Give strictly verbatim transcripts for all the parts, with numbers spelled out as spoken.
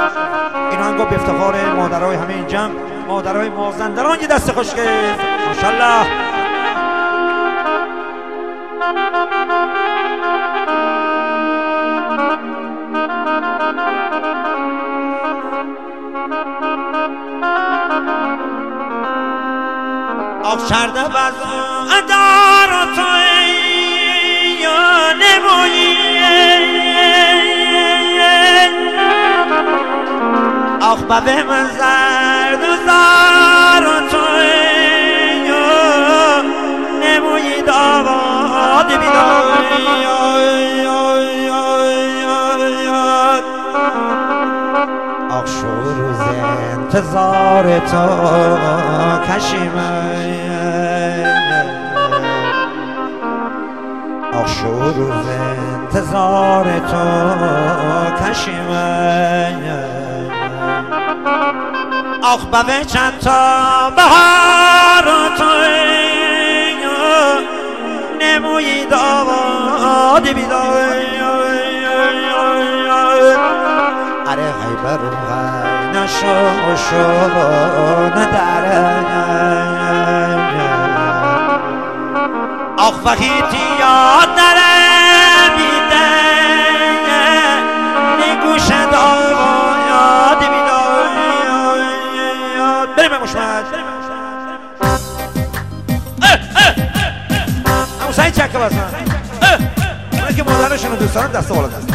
این آهنگو به افتخار مادرای همه این جمع، مادرای مازندران، یه دست خوش گرفت ماشاءالله. آخ شرده بزن دار توی یا نمویی، آخ ببه من زرد و زار توی یا نمویی داواد بیدای. آخ شو روز انتظار تو کشیمه، آخ شو روز انتظار تو کشیمه، آخ ببه چند تا بهار تو نمویی داواد بیدای. اره غیبر غی نشو شو نداره، آخ فقیتی یاد نرمیده نگوش داوا یاد بیداد. بریم مشمد همون سعید چکه بزن اونه که مادرشون دوست دارن دست بالا دست.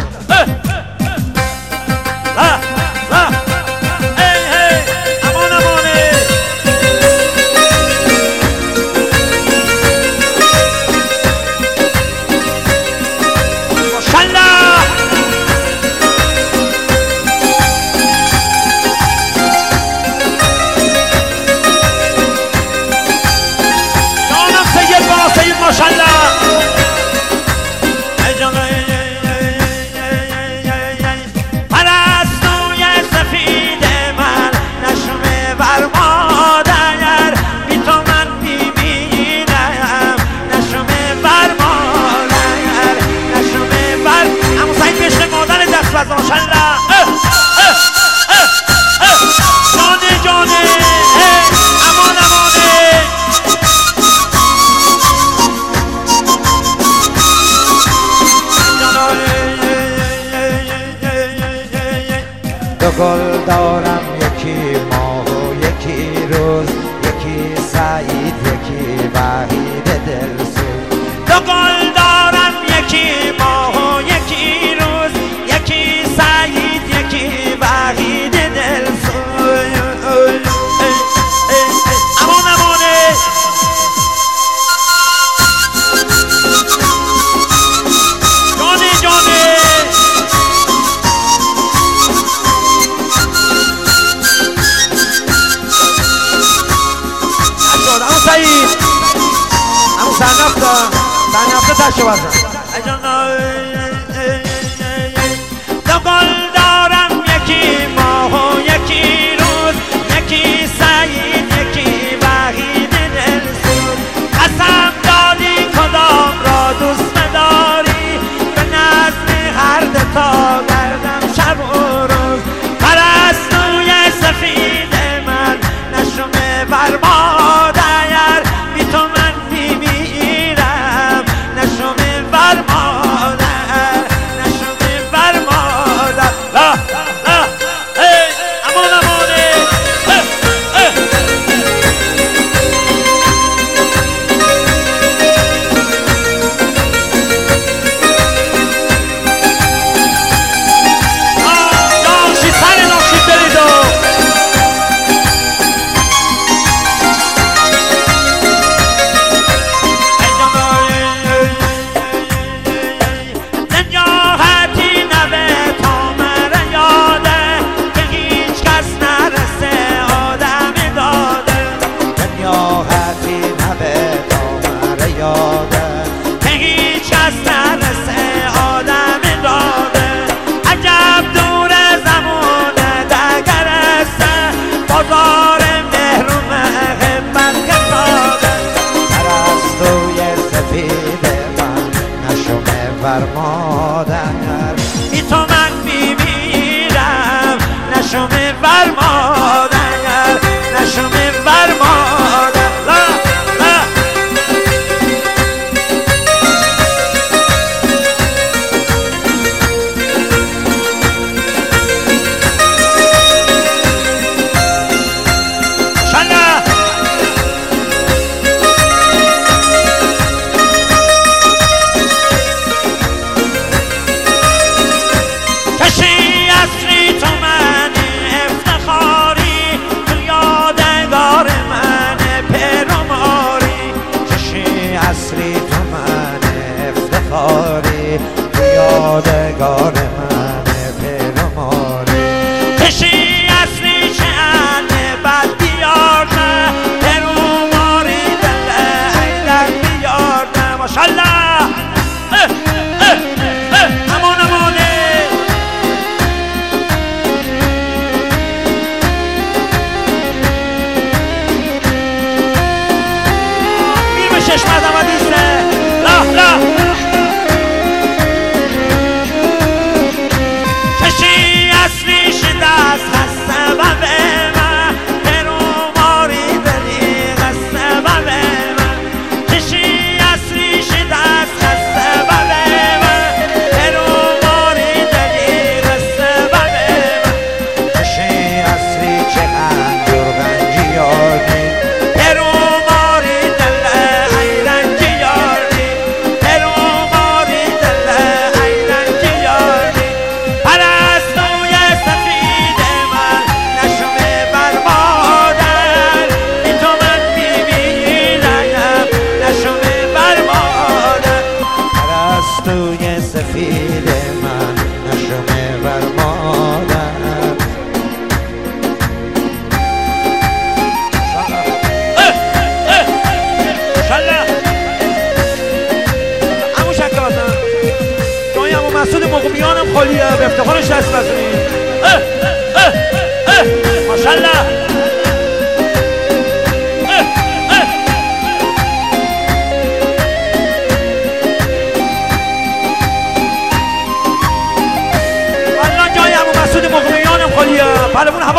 دو گل دارم یکی ماه و یکی روز، یکی سعید یکی وحید دلسوز. دو گل دارم یکی ماه و یکی روز، یکی سعید یکی وحید دلسوز. امان امانه جانه جانه سعید همون سرنفته سرنفته تشه بزن. دو گل دارم یکی ماه و یکی روز، یکی سعید یکی وحید دلسوز. قسم دادی کدام را دوست داری، به نظم هر دتا گردم شب و روز. پرستوی سفید من نشم بر مادر، بی تو من میمیرم نشم بر مادر، نشم بر مادر.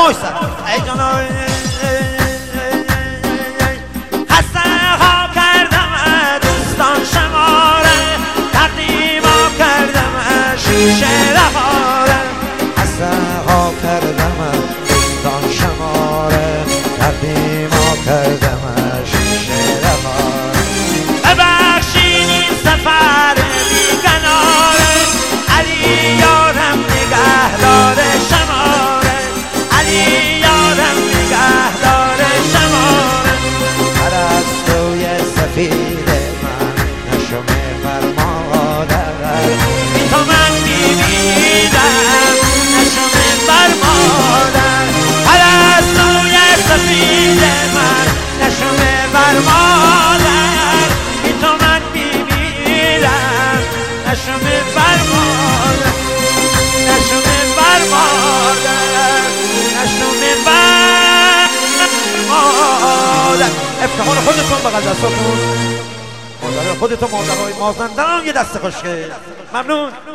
وایسا ای جانا خسته ها کردم دوستان شماره تقدیما کردم شیشه رهاره خسته ها کردم دوستان شماره تقدیما کردم شیشه رهاره ببخشید این سفر بیگناره علی یارم نگهدار شماره علی یارم نگهدار شماره پرستوی سفید من نشم فرمادر بی تو من میمیرم نشم فرمادر پرستوی سفید من نشم فرمادر بی تو من میمیرم نشم فرمادر نشم فرمادر نشم فرمادر افتخار خودتون به دستاتون مادر خودتون مادرهای مازندران یه دست خوشگل ممنون.